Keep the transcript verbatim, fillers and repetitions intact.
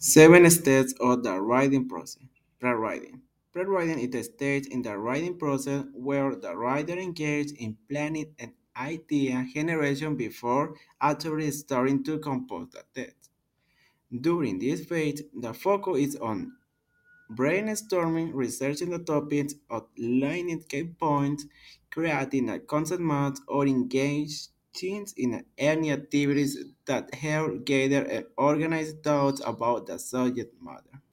Seven steps of the writing process. Pre-writing. Pre-writing is the stage in the writing process where the writer engages in planning and idea generation before actually starting to compose the text. During this phase, the focus is on brainstorming, researching the topics, outlining key points, creating a concept map, or engaging in any activities that help gather and organize thoughts about the subject matter.